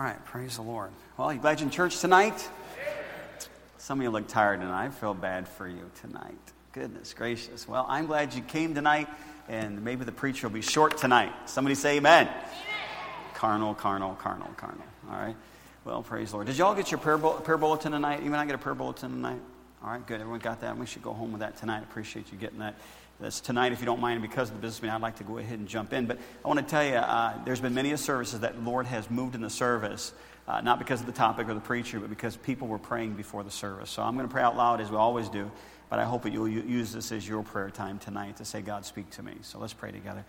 right, praise the Lord. Well, you glad you're in church tonight? Some of you look tired, and I feel bad for you tonight. Goodness gracious. Well, I'm glad you came tonight, and maybe the preacher will be short tonight. Somebody say amen. Amen. Carnal. All right. Well, praise the Lord. Did y'all get your prayer bulletin tonight? You not get a prayer bulletin tonight? All right, good. Everyone got that? We should go home with that tonight. I appreciate you getting that. That's tonight, if you don't mind, because of the business meeting, I'd like to go ahead and jump in. But I want to tell you, there's been many services that the Lord has moved in the service, not because of the topic or the preacher, but because people were praying before the service. So I'm going to pray out loud, as we always do, but I hope that you'll use this as your prayer time tonight to say, God, speak to me. So let's pray together.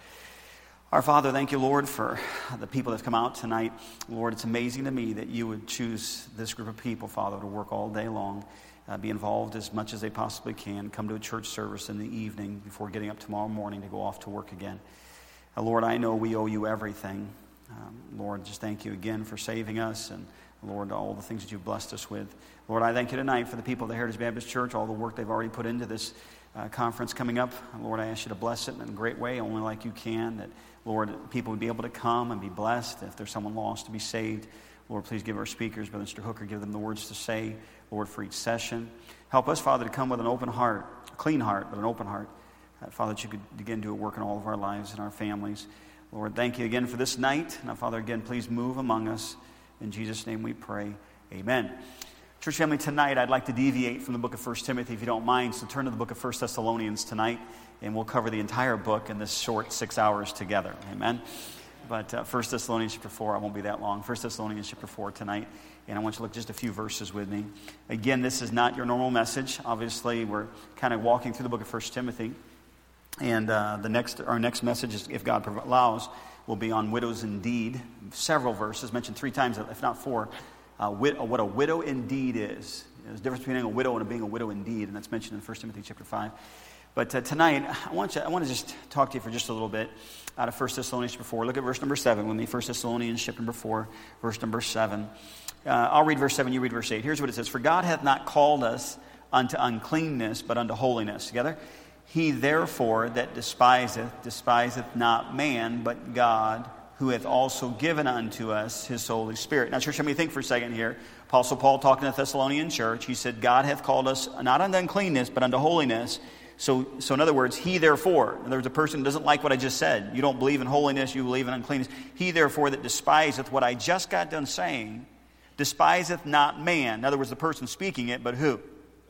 Our Father, thank you, Lord, for the people that have come out tonight. Lord, it's amazing to me that you would choose this group of people, Father, to work all day long, be involved as much as they possibly can, come to a church service in the evening before getting up tomorrow morning to go off to work again. Lord, I know we owe you everything. Lord, just thank you again for saving us, and Lord, all the things that you've blessed us with. Lord, I thank you tonight for the people of the Heritage Baptist Church, all the work they've already put into this conference coming up. Lord, I ask you to bless it in a great way, only like you can, that, Lord, people would be able to come and be blessed. If there's someone lost, to be saved. Lord, please give our speakers, Brother Mr. Hooker, give them the words to say, Lord, for each session. Help us, Father, to come with an open heart, a clean heart, but an open heart. Father, that you could begin to work in all of our lives and our families. Lord, thank you again for this night. Now, Father, again, please move among us. In Jesus' name we pray. Amen. Church family, tonight I'd like to deviate from the book of 1 Timothy, if you don't mind. So turn to the book of 1 Thessalonians tonight, and we'll cover the entire book in this short 6 hours together. Amen. But 1 Thessalonians chapter 4, I won't be that long. 1 Thessalonians chapter 4 tonight, and I want you to look just a few verses with me. Again, this is not your normal message. Obviously, we're kind of walking through the book of 1 Timothy, and our next message, is, if God allows, will be on widows indeed. Several verses, mentioned 3 times, if not 4. What a widow indeed is. There's a difference between being a widow and being a widow indeed, and that's mentioned in 1 Timothy chapter 5. But tonight, I want to just talk to you for just a little bit out of 1 Thessalonians chapter 4. Look at verse number 7 with me. 1 Thessalonians chapter number 4, verse number 7. I'll read verse 7, you read verse 8. Here's what it says. For God hath not called us unto uncleanness, but unto holiness. Together? He therefore that despiseth not man, but God, who hath also given unto us his Holy Spirit. Now, church, let me think for a second here. Apostle Paul talking to the Thessalonian church. He said, God hath called us not unto uncleanness, but unto holiness. So in other words, he therefore, in other words, a person who doesn't like what I just said. You don't believe in holiness, you believe in uncleanness. He therefore that despiseth what I just got done saying, despiseth not man. In other words, the person speaking it, but who?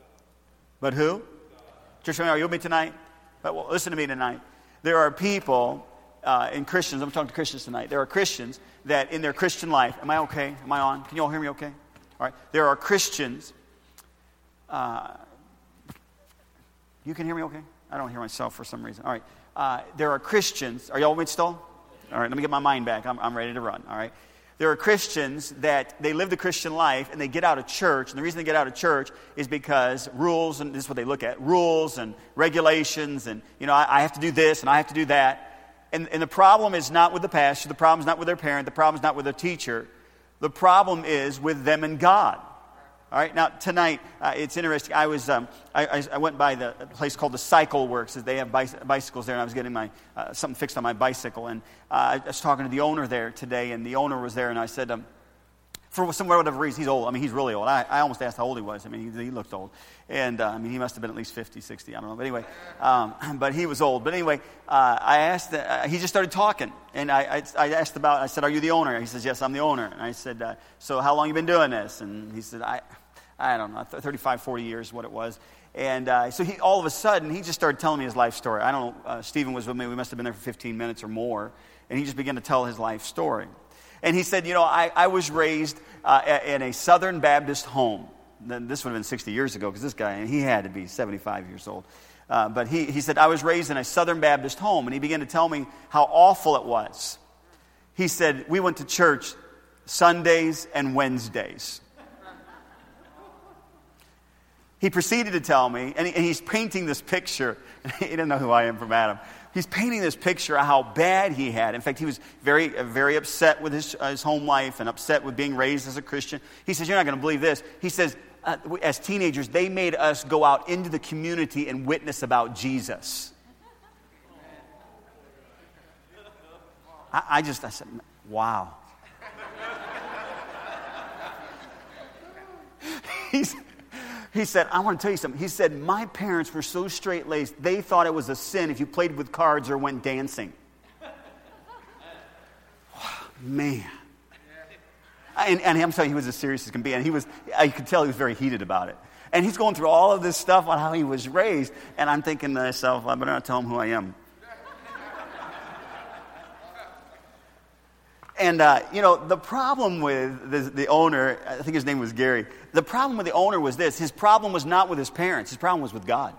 But who? Church, are you with me tonight? Well, listen to me tonight. There are people in Christians, I'm talking to Christians tonight. There are Christians that in their Christian life, am I okay? Am I on? Can you all hear me okay? All right. There are Christians, you can hear me okay? I don't hear myself for some reason. All right. There are Christians, are y'all with me still? All right, let me get my mind back. I'm ready to run, all right? There are Christians that they live the Christian life and they get out of church. And the reason they get out of church is because rules, and this is what they look at, rules and regulations and, I have to do this and I have to do that. And the problem is not with the pastor. The problem is not with their parent. The problem is not with their teacher. The problem is with them and God. All right, now tonight, it's interesting. I went by the place called the Cycle Works. They have bicycles there, and I was getting my something fixed on my bicycle. And I was talking to the owner there today, and the owner was there, and I said, for whatever reason, he's old. I mean, he's really old. I almost asked how old he was. I mean, he looked old. And, he must have been at least 50, 60, I don't know. But anyway, but he was old. But anyway, I asked, he just started talking. And I said, are you the owner? He says, yes, I'm the owner. And I said, so how long you been doing this? And he said, I don't know, 35, 40 years, what it was. And so all of a sudden, he just started telling me his life story. I don't know, Stephen was with me. We must have been there for 15 minutes or more. And he just began to tell his life story. And he said, I was raised in a Southern Baptist home. This would have been 60 years ago because this guy, he had to be 75 years old. But he said, I was raised in a Southern Baptist home. And he began to tell me how awful it was. He said, we went to church Sundays and Wednesdays. He proceeded to tell me, and he's painting this picture. He didn't know who I am from Adam. He's painting this picture of how bad he had. In fact, he was very, very upset with his home life and upset with being raised as a Christian. He says, you're not going to believe this. He says, as teenagers, they made us go out into the community and witness about Jesus. I said, wow. He said, I want to tell you something. He said, my parents were so straight-laced, they thought it was a sin if you played with cards or went dancing. Man. And I'm telling you, he was as serious as can be. And I could tell he was very heated about it. And he's going through all of this stuff on how he was raised. And I'm thinking to myself, I better not tell him who I am. And, the problem with the owner, I think his name was Gary, the problem with the owner was this. His problem was not with his parents. His problem was with God.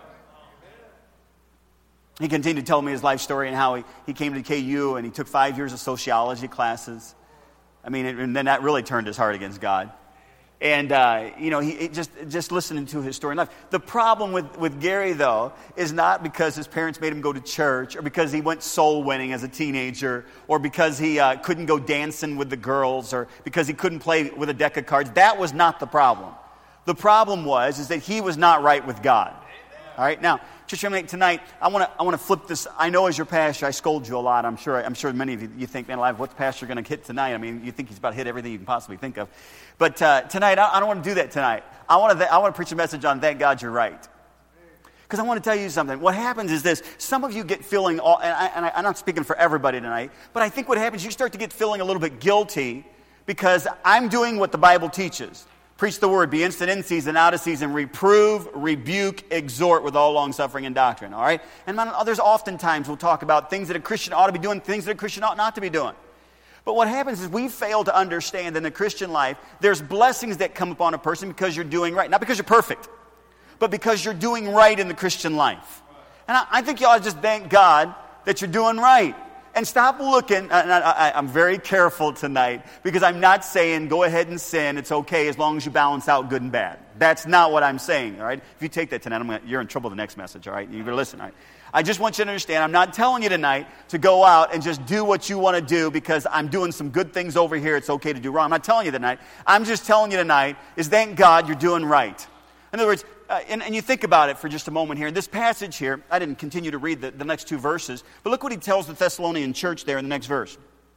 He continued to tell me his life story and how he came to KU and he took 5 years of sociology classes. And then that really turned his heart against God. And, he just listening to his story in life. The problem with Gary, though, is not because his parents made him go to church or because he went soul winning as a teenager or because he couldn't go dancing with the girls or because he couldn't play with a deck of cards. That was not the problem. The problem is that he was not right with God. All right, now, church family, tonight, I want to flip this. I know as your pastor, I scold you a lot. I'm sure many of you think, man, alive, what's pastor going to hit tonight? I mean, you think he's about to hit everything you can possibly think of. But tonight, I don't want to do that tonight. I want to preach a message on thank God you're right. Because I want to tell you something. What happens is this. Some of you get feeling, and I'm not speaking for everybody tonight, but I think what happens, you start to get feeling a little bit guilty because I'm doing what the Bible teaches. Preach the word, be instant in season, out of season, reprove, rebuke, exhort with all long suffering and doctrine, all right? And there's oftentimes we'll talk about things that a Christian ought to be doing, things that a Christian ought not to be doing. But what happens is we fail to understand in the Christian life, there's blessings that come upon a person because you're doing right. Not because you're perfect, but because you're doing right in the Christian life. And I think you ought to just thank God that you're doing right. And stop looking, I'm very careful tonight, because I'm not saying go ahead and sin, it's okay as long as you balance out good and bad. That's not what I'm saying, all right? If you take that tonight, you're in trouble the next message, all right? You better listen, all right? I just want you to understand, I'm not telling you tonight to go out and just do what you want to do because I'm doing some good things over here, it's okay to do wrong. I'm not telling you tonight. I'm just telling you tonight is thank God you're doing right. In other words, and you think about it for just a moment here. In this passage here, I didn't continue to read the next two verses, but look what he tells the Thessalonian church there in the next verse.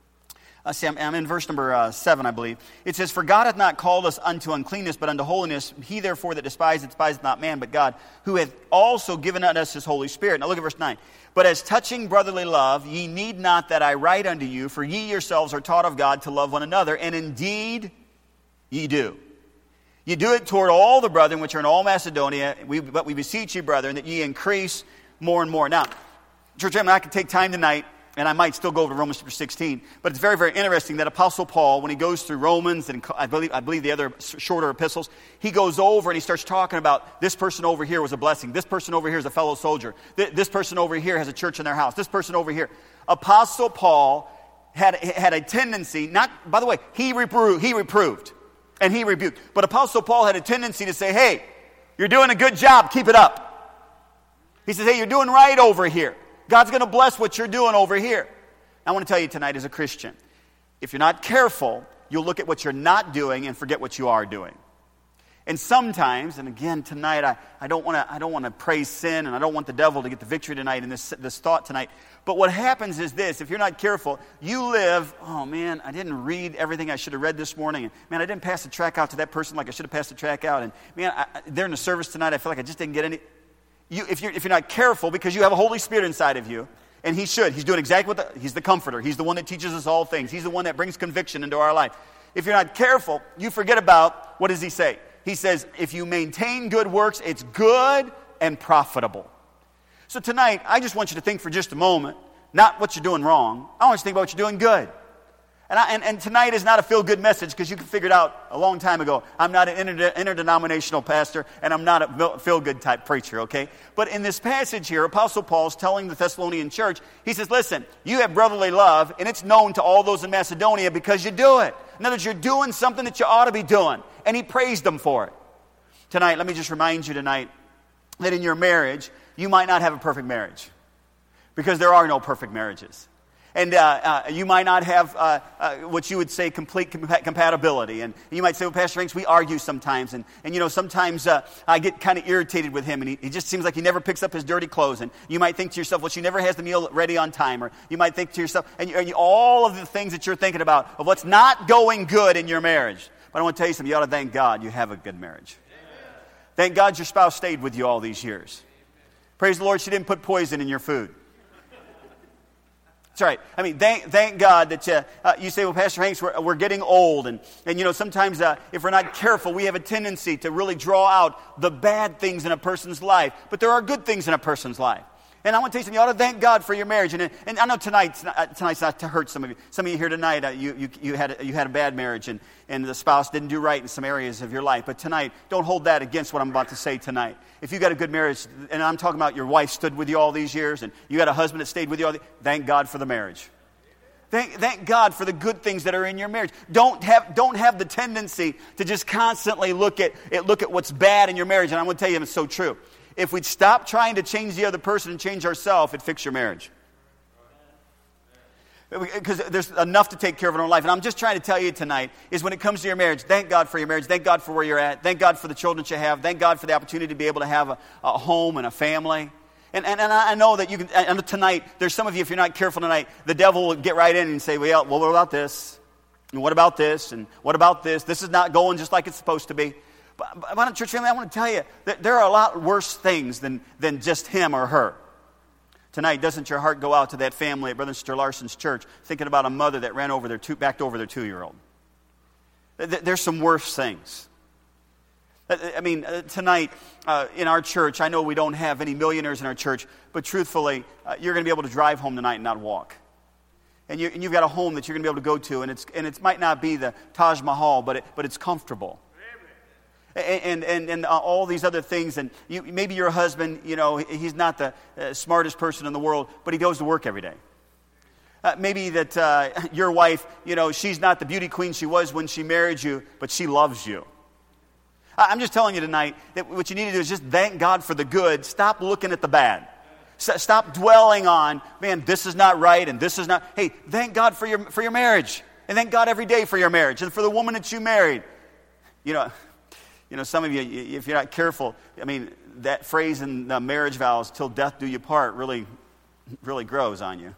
I'm in verse number 7, I believe. It says, "For God hath not called us unto uncleanness, but unto holiness. He therefore that despiseth not man, but God, who hath also given unto us his Holy Spirit." Now look at verse 9. "But as touching brotherly love, ye need not that I write unto you, for ye yourselves are taught of God to love one another, and indeed ye do. You do it toward all the brethren which are in all Macedonia, but we beseech you, brethren, that ye increase more and more." Now, church, I could take time tonight, and I might still go over Romans chapter 16, but it's very, very interesting that Apostle Paul, when he goes through Romans and I believe the other shorter epistles, he goes over and he starts talking about this person over here was a blessing, this person over here is a fellow soldier, this person over here has a church in their house, this person over here. Apostle Paul had a tendency, by the way, he reproved. And he rebuked. But Apostle Paul had a tendency to say, hey, you're doing a good job, keep it up. He says, hey, you're doing right over here. God's going to bless what you're doing over here. I want to tell you tonight as a Christian, if you're not careful, you'll look at what you're not doing and forget what you are doing. And sometimes, and again tonight, I don't want to praise sin, and I don't want the devil to get the victory tonight in this thought tonight. But what happens is this: if you're not careful, you live. Oh man, I didn't read everything I should have read this morning. And man, I didn't pass the track out to that person like I should have passed the track out. And man, they're in the service tonight. I feel like I just didn't get any. If you're not careful, because you have a Holy Spirit inside of you, and He's doing exactly He's the Comforter. He's the one that teaches us all things. He's the one that brings conviction into our life. If you're not careful, you forget about, what does He say? He says, if you maintain good works, it's good and profitable. So tonight, I just want you to think for just a moment, not what you're doing wrong. I want you to think about what you're doing good. And tonight is not a feel-good message, because you can figure it out a long time ago. I'm not an interdenominational pastor, and I'm not a feel-good type preacher, okay? But in this passage here, Apostle Paul's telling the Thessalonian church, he says, listen, you have brotherly love, and it's known to all those in Macedonia because you do it. In other words, you're doing something that you ought to be doing, and he praised them for it. Tonight, let me just remind you tonight that in your marriage, you might not have a perfect marriage, because there are no perfect marriages. And you might not have what you would say complete compatibility. And you might say, well, Pastor Hanks, we argue sometimes. And sometimes I get kind of irritated with him. And he just seems like he never picks up his dirty clothes. And you might think to yourself, well, she never has the meal ready on time. Or you might think to yourself, and all of the things that you're thinking about of what's not going good in your marriage. But I want to tell you something. You ought to thank God you have a good marriage. Thank God your spouse stayed with you all these years. Praise the Lord, she didn't put poison in your food. That's right. I mean, thank God that you say, well, Pastor Hanks, we're getting old. And sometimes if we're not careful, we have a tendency to really draw out the bad things in a person's life. But there are good things in a person's life. And I want to tell you something. You ought to thank God for your marriage. And I know tonight's not to hurt some of you. Some of you here tonight, you had a bad marriage and the spouse didn't do right in some areas of your life. But tonight, don't hold that against what I'm about to say tonight. If you got a good marriage, and I'm talking about your wife stood with you all these years, and you got a husband that stayed with you thank God for the marriage. Thank God for the good things that are in your marriage. Don't have the tendency to just constantly look at what's bad in your marriage. And I'm going to tell you, it's so true. If we'd stop trying to change the other person and change ourselves, it'd fix your marriage. Because there's enough to take care of in our life. And I'm just trying to tell you tonight is when it comes to your marriage, thank God for your marriage. Thank God for where you're at. Thank God for the children that you have. Thank God for the opportunity to be able to have a home and a family. And I know that you can, and tonight, there's some of you, if you're not careful tonight, the devil will get right in and say, well, what about this? And what about this? And what about this? This is not going just like it's supposed to be. But church family, I want to tell you that there are a lot worse things than just him or her. Tonight, doesn't your heart go out to that family at Brother and Sister Larson's church thinking about a mother that backed over their 2-year-old? There's some worse things. I mean, tonight in our church, I know we don't have any millionaires in our church, but truthfully, you're going to be able to drive home tonight and not walk. And you've got a home that you're going to be able to go to, and it might not be the Taj Mahal, but it's comfortable. And all these other things, and maybe your husband, he's not the smartest person in the world, but he goes to work every day. Maybe that your wife, she's not the beauty queen she was when she married you, but she loves you. I'm just telling you tonight that what you need to do is just thank God for the good. Stop looking at the bad. Stop dwelling on, man, this is not right and this is not. Hey, thank God for your marriage, and thank God every day for your marriage and for the woman that you married. Some of you, if you're not careful, I mean, that phrase in the marriage vows, till death do you part, really, really grows on you.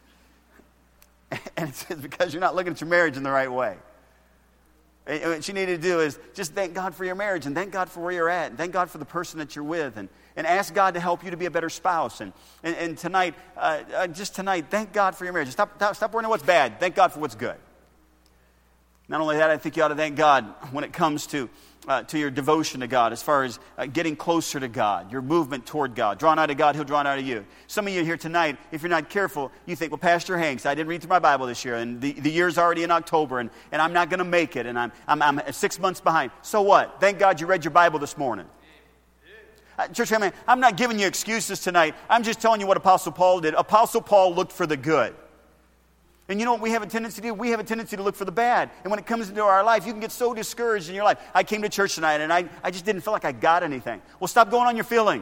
And it's because you're not looking at your marriage in the right way. And what you need to do is just thank God for your marriage and thank God for where you're at and thank God for the person that you're with and ask God to help you to be a better spouse. And tonight, thank God for your marriage. Stop worrying about what's bad. Thank God for what's good. Not only that, I think you ought to thank God when it comes to your devotion to God, as far as getting closer to God, your movement toward God. Draw nigh to God, He'll draw nigh to you. Some of you here tonight, if you're not careful, you think, well, Pastor Hanks, I didn't read through my Bible this year, and the year's already in October, and I'm not going to make it, and I'm 6 months behind. So what? Thank God you read your Bible this morning. Church family, I'm not giving you excuses tonight. I'm just telling you what Apostle Paul did. Apostle Paul looked for the good. And you know what we have a tendency to do? We have a tendency to look for the bad. And when it comes into our life, you can get so discouraged in your life. I came to church tonight and I just didn't feel like I got anything. Well, stop going on your feeling.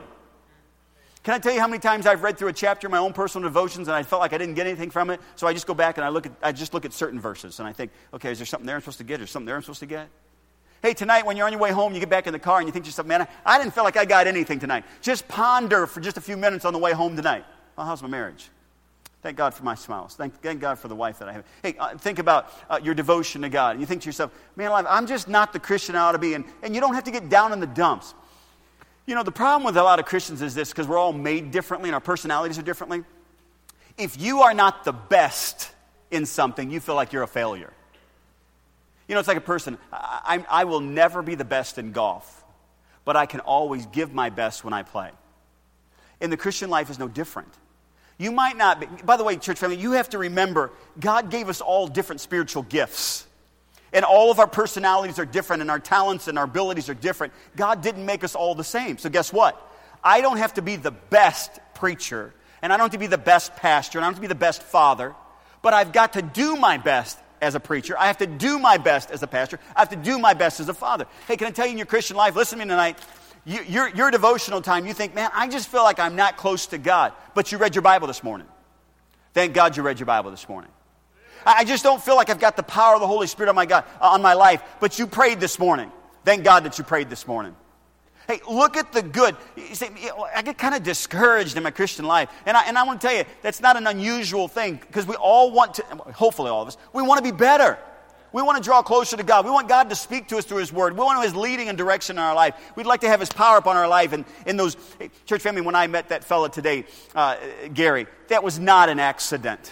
Can I tell you how many times I've read through a chapter of my own personal devotions and I felt like I didn't get anything from it? So I just go back and I just look at certain verses and I think, okay, is there something there I'm supposed to get? Is there something there I'm supposed to get? Hey, tonight when you're on your way home, you get back in the car and you think to yourself, man, I didn't feel like I got anything tonight. Just ponder for just a few minutes on the way home tonight. Well, how's my marriage? Thank God for my spouse. Thank God for the wife that I have. Hey, think about your devotion to God. And you think to yourself, man, I'm just not the Christian I ought to be. And you don't have to get down in the dumps. You know, the problem with a lot of Christians is this, because we're all made differently and our personalities are differently. If you are not the best in something, you feel like you're a failure. You know, it's like a person. I will never be the best in golf, but I can always give my best when I play. And the Christian life is no different. You might not be. By the way, church family, you have to remember, God gave us all different spiritual gifts. And all of our personalities are different, and our talents and our abilities are different. God didn't make us all the same. So guess what? I don't have to be the best preacher, and I don't have to be the best pastor, and I don't have to be the best father, but I've got to do my best as a preacher. I have to do my best as a pastor. I have to do my best as a father. Hey, can I tell you in your Christian life, listen to me tonight, your devotional time, you think, man, I just feel like I'm not close to God. But you read your Bible this morning. Thank God you read your Bible this morning. I just don't feel like I've got the power of the Holy Spirit on my life. But you prayed this morning. Thank God that you prayed this morning. Hey, look at the good. You say, I get kind of discouraged in my Christian life. And I want to tell you, that's not an unusual thing. Because we all want to, hopefully all of us, we want to be better. We want to draw closer to God. We want God to speak to us through His Word. We want His leading and direction in our life. We'd like to have His power upon our life. And in those, church family, when I met that fella today, Gary, that was not an accident.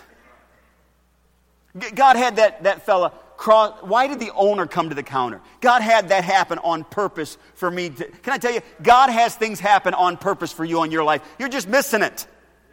God had that fella cross. Why did the owner come to the counter? God had that happen on purpose for me. Can I tell you, God has things happen on purpose for you in your life. You're just missing it.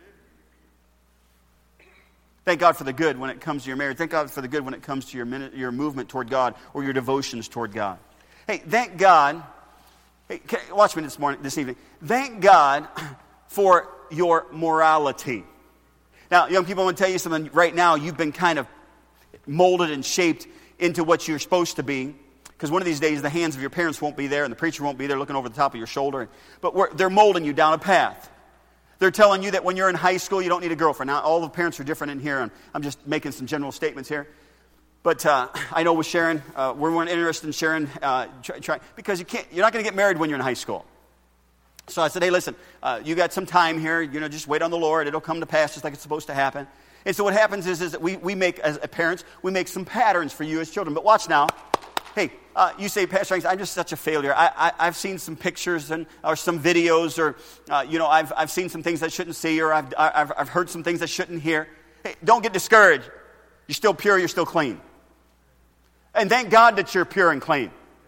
Thank God for the good when it comes to your marriage. Thank God for the good when it comes to your movement toward God or your devotions toward God. Hey, thank God. Hey, watch me this evening. Thank God for your morality. Now, young people, I want to tell you something. Right now, you've been kind of molded and shaped into what you're supposed to be. Because one of these days, the hands of your parents won't be there and the preacher won't be there looking over the top of your shoulder. But they're molding you down a path. They're telling you that when you're in high school, you don't need a girlfriend. Now, all the parents are different in here, and I'm just making some general statements here. But I know with Sharon, we weren't interested in Sharon because you're not going to get married when you're in high school. So I said, hey, listen, you got some time here. Just wait on the Lord. It'll come to pass just like it's supposed to happen. And so what happens is that we make, as parents, we make some patterns for you as children. But watch now. Hey, you say, Pastor Hanks, I'm just such a failure. I've seen some pictures or some videos, or I've seen some things I shouldn't see, or I've heard some things I shouldn't hear. Hey, don't get discouraged. You're still pure. You're still clean. And thank God that you're pure and clean.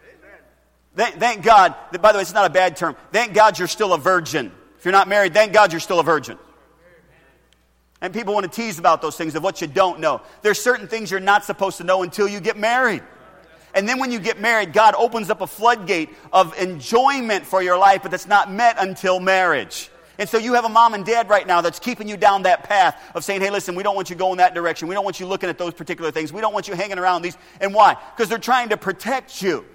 Thank God that, by the way, it's not a bad term. Thank God you're still a virgin. If you're not married, thank God you're still a virgin. And people want to tease about those things of what you don't know. There's certain things you're not supposed to know until you get married. And then when you get married, God opens up a floodgate of enjoyment for your life, but that's not met until marriage. And so you have a mom and dad right now that's keeping you down that path of saying, hey, listen, we don't want you going that direction. We don't want you looking at those particular things. We don't want you hanging around these. And why? Because they're trying to protect you.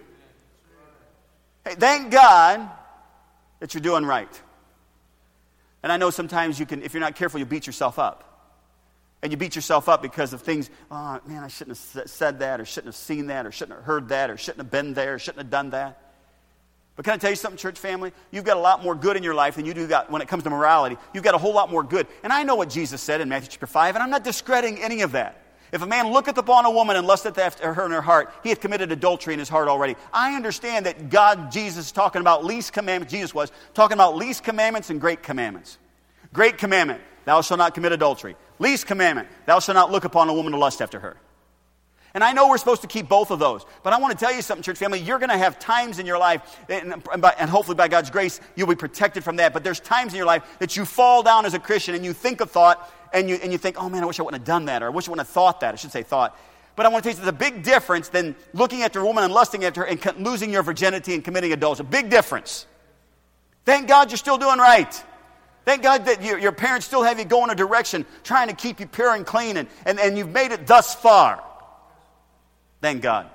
Hey, thank God that you're doing right. And I know sometimes you can, if you're not careful, you beat yourself up. And you beat yourself up because of things, oh, man, I shouldn't have said that, or shouldn't have seen that, or shouldn't have heard that, or shouldn't have been there, or shouldn't have done that. But can I tell you something, church family? You've got a lot more good in your life than you do when it comes to morality. You've got a whole lot more good. And I know what Jesus said in Matthew chapter 5, and I'm not discrediting any of that. If a man looketh upon a woman and lusteth after her in her heart, he hath committed adultery in his heart already. I understand that Jesus is talking about least commandments. Jesus was talking about least commandments and great commandments. Great commandment, thou shalt not commit adultery. Least commandment, thou shalt not look upon a woman to lust after her. And I know we're supposed to keep both of those. But I want to tell you something, church family. You're going to have times in your life, and hopefully by God's grace, you'll be protected from that. But there's times in your life that you fall down as a Christian and you think a thought, and you think, oh man, I wish I wouldn't have done that, or I wish I wouldn't have thought that. I should say thought. But I want to tell you, there's a big difference than looking at a woman and lusting after her and losing your virginity and committing adultery. A big difference. Thank God you're still doing right. Thank God that your parents still have you go in a direction trying to keep you pure and clean, and you've made it thus far. Thank God.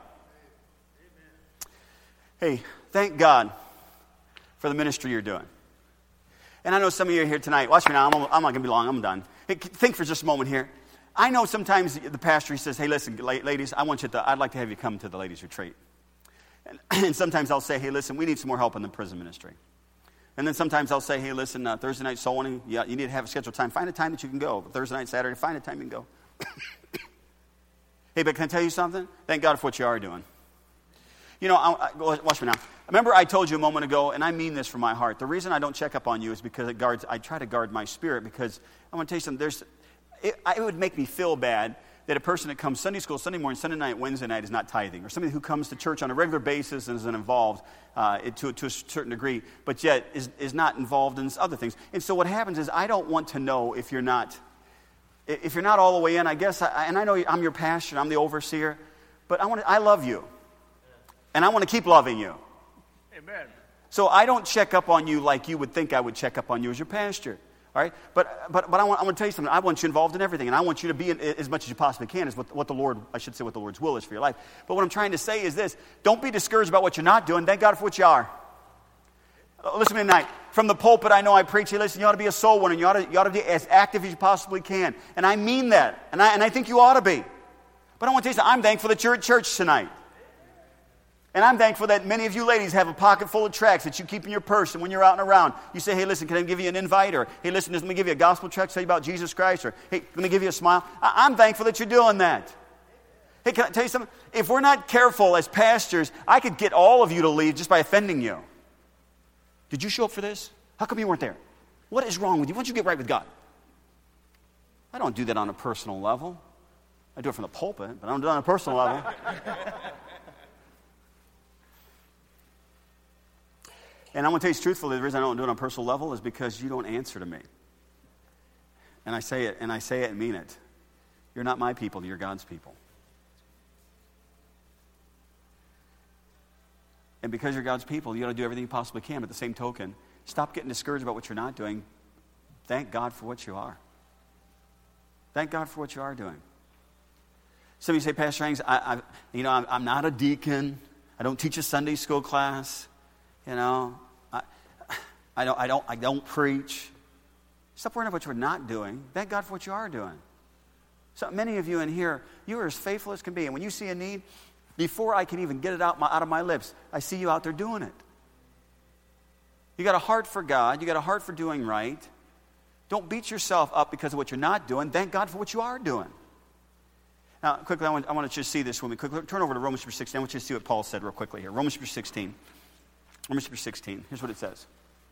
Hey, thank God for the ministry you're doing. And I know some of you are here tonight. Watch me now. I'm not going to be long. I'm done. Hey, think for just a moment here. I know sometimes the pastor, he says, hey, listen, ladies, I'd like to have you come to the ladies' retreat. And sometimes I'll say, hey, listen, we need some more help in the prison ministry. And then sometimes I'll say, hey, listen, Thursday night soul winning, you need to have a scheduled time. Find a time that you can go. Thursday night, Saturday, find a time you can go. Hey, but can I tell you something? Thank God for what you are doing. Watch me now. Remember I told you a moment ago, and I mean this from my heart, the reason I don't check up on you is because I try to guard my spirit, because I want to tell you something. It would make me feel bad that a person that comes Sunday school, Sunday morning, Sunday night, Wednesday night is not tithing, or somebody who comes to church on a regular basis and is involved to a certain degree, but yet is not involved in other things. And so what happens is I don't want to know if you're not all the way in. I guess, and I know I'm your pastor, I'm the overseer, but I love you, and I want to keep loving you. Amen. So I don't check up on you like you would think I would check up on you as your pastor. All right, but I want to tell you something. I want you involved in everything, and I want you to be in as much as you possibly can. Is what the Lord, I should say, what the Lord's will is for your life. But what I'm trying to say is this: don't be discouraged about what you're not doing. Thank God for what you are. Listen to me tonight. From the pulpit, I know I preach. Hey, listen, you ought to be a soul winner. You ought to be as active as you possibly can, and I mean that, and I think you ought to be. But I want to tell you something. I'm thankful that you're at church tonight. And I'm thankful that many of you ladies have a pocket full of tracts that you keep in your purse, and when you're out and around, you say, hey, listen, can I give you an invite? Or, hey, listen, let me give you a gospel tract, tell you about Jesus Christ. Or, hey, let me give you a smile. I'm thankful that you're doing that. Hey, can I tell you something? If we're not careful as pastors, I could get all of you to leave just by offending you. Did you show up for this? How come you weren't there? What is wrong with you? Why don't you get right with God? I don't do that on a personal level. I do it from the pulpit, but I don't do it on a personal level. And I'm going to tell you truthfully, the reason I don't do it on a personal level is because you don't answer to me. And I say it and mean it. You're not my people, you're God's people. And because you're God's people, you got to do everything you possibly can. But at the same token, stop getting discouraged about what you're not doing. Thank God for what you are. Thank God for what you are doing. Some of you say, Pastor Hanks, I'm not a deacon. I don't teach a Sunday school class. I don't preach. Stop worrying about what you're not doing. Thank God for what you are doing. So many of you in here, you are as faithful as can be. And when you see a need, before I can even get it out of my lips, I see you out there doing it. You got a heart for God. You got a heart for doing right. Don't beat yourself up because of what you're not doing. Thank God for what you are doing. Now, quickly, I want you to see this with me. Quickly, turn over to Romans chapter 16. I want you to see what Paul said real quickly here. Romans chapter 16. Romans chapter 16. Here's what it says.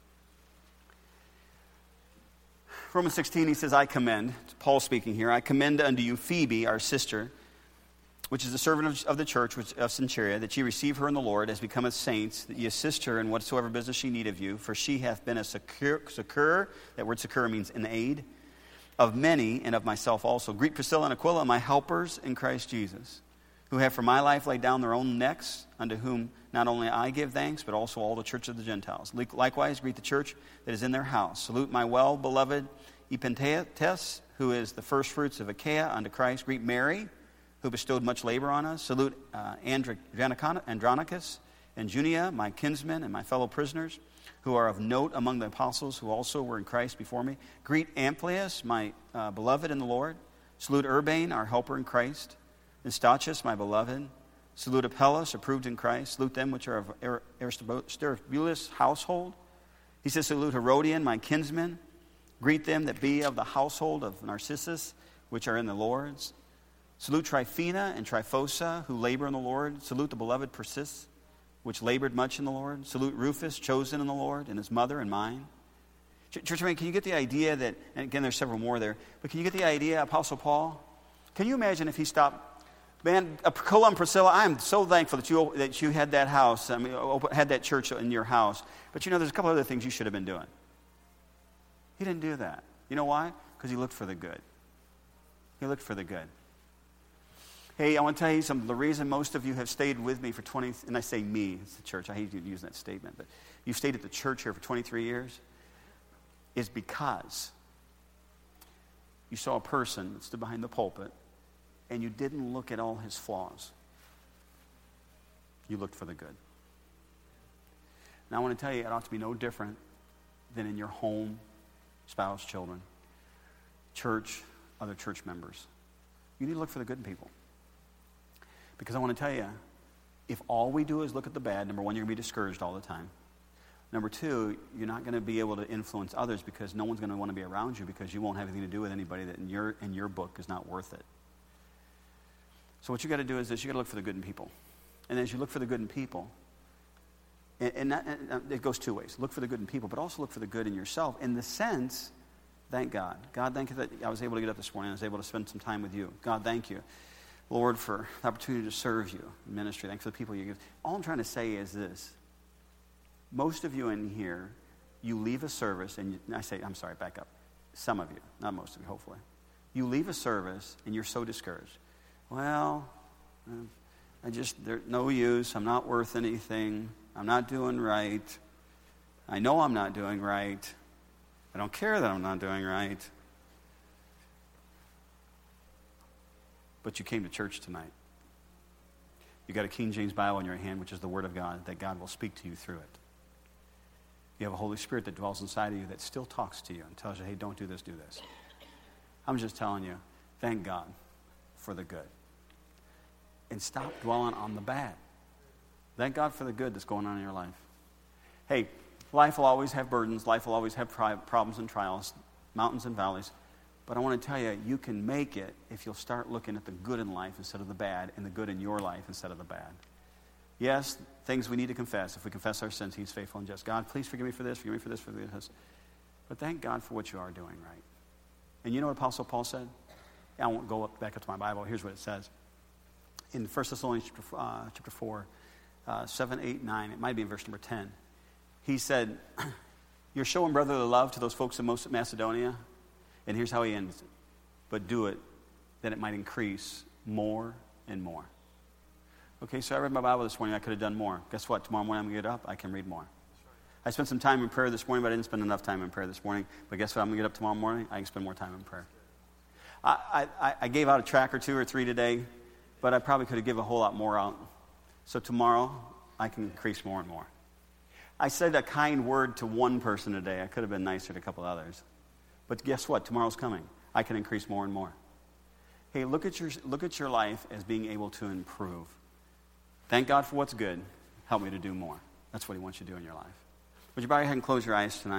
Romans 16, he says, I commend, it's Paul speaking here, I commend unto you Phoebe, our sister, which is the servant of the church of Cenchrea, that ye receive her in the Lord as becometh saints, that ye assist her in whatsoever business she need of you, for she hath been a succor, that word succor means an aid, of many and of myself also. Greet Priscilla and Aquila, my helpers in Christ Jesus, who have for my life laid down their own necks, unto whom not only I give thanks, but also all the church of the Gentiles. Likewise, greet the church that is in their house. Salute my well-beloved Epaenetus, who is the firstfruits of Achaia unto Christ. Greet Mary, who bestowed much labor on us. Salute Andronicus and Junia, my kinsmen and my fellow prisoners, who are of note among the apostles, who also were in Christ before me. Greet Amplias, my beloved in the Lord. Salute Urbane, our helper in Christ. And Stachys, my beloved. Salute Apelles, approved in Christ. Salute them which are of Aristobulus' household. He says, salute Herodian, my kinsman. Greet them that be of the household of Narcissus, which are in the Lord's. Salute Tryphena and Tryphosa, who labor in the Lord. Salute the beloved Persis, which labored much in the Lord. Salute Rufus, chosen in the Lord, and his mother and mine. Church, can you get the idea that, and again, there's several more there, but can you get the idea, Apostle Paul? Can you imagine if he stopped? Man, Aquila and Priscilla, I am so thankful that you had that house, had that church in your house. But there's a couple other things you should have been doing. He didn't do that. You know why? Because he looked for the good. He looked for the good. Hey, I want to tell you something. The reason most of you have stayed with me for 20, and I say me, it's the church. I hate using that statement, but you've stayed at the church here for 23 years, is because you saw a person that stood behind the pulpit and you didn't look at all his flaws. You looked for the good. Now I want to tell you, it ought to be no different than in your home, spouse, children, church, other church members. You need to look for the good in people. Because I want to tell you, if all we do is look at the bad, number one, you're going to be discouraged all the time. Number two, you're not going to be able to influence others because no one's going to want to be around you because you won't have anything to do with anybody that in your book is not worth it. So what you got to do is this: you got to look for the good in people. And as you look for the good in people, and it goes two ways. Look for the good in people, but also look for the good in yourself. In the sense, thank God. God, thank you that I was able to get up this morning. I was able to spend some time with you. God, thank you, Lord, for the opportunity to serve you in ministry. Thanks for the people you give. All I'm trying to say is this. Most of you in here, you leave a service, and back up. Some of you, not most of you, hopefully. You leave a service, and you're so discouraged. Well, there's no use. I'm not worth anything. I'm not doing right. I know I'm not doing right. I don't care that I'm not doing right. But you came to church tonight. You got a King James Bible in your hand, which is the Word of God, that God will speak to you through it. You have a Holy Spirit that dwells inside of you that still talks to you and tells you, hey, don't do this, do this. I'm just telling you, thank God for the good. And stop dwelling on the bad. Thank God for the good that's going on in your life. Hey, life will always have burdens. Life will always have problems and trials, mountains and valleys. But I want to tell you, you can make it if you'll start looking at the good in life instead of the bad, and the good in your life instead of the bad. Yes, things we need to confess. If we confess our sins, he's faithful and just. God, please forgive me for this, forgive me for this, forgive me for this. But thank God for what you are doing right. And you know what Apostle Paul said? I won't go back up to my Bible. Here's what it says. In 1 Thessalonians chapter 4, 7, 8, 9, it might be in verse number 10. He said, you're showing brotherly love to those folks in Macedonia. And here's how he ends it. But do it that it might increase more and more. Okay, so I read my Bible this morning. I could have done more. Guess what? Tomorrow morning I'm going to get up. I can read more. I spent some time in prayer this morning, but I didn't spend enough time in prayer this morning. But guess what? I'm going to get up tomorrow morning. I can spend more time in prayer. I gave out a track or 2 or 3 today, but I probably could have given a whole lot more out. So tomorrow I can increase more and more. I said a kind word to one person today. I could have been nicer to a couple others. But guess what? Tomorrow's coming. I can increase more and more. Hey, look at your life as being able to improve. Thank God for what's good. Help me to do more. That's what he wants you to do in your life. Would you bow your head and close your eyes tonight?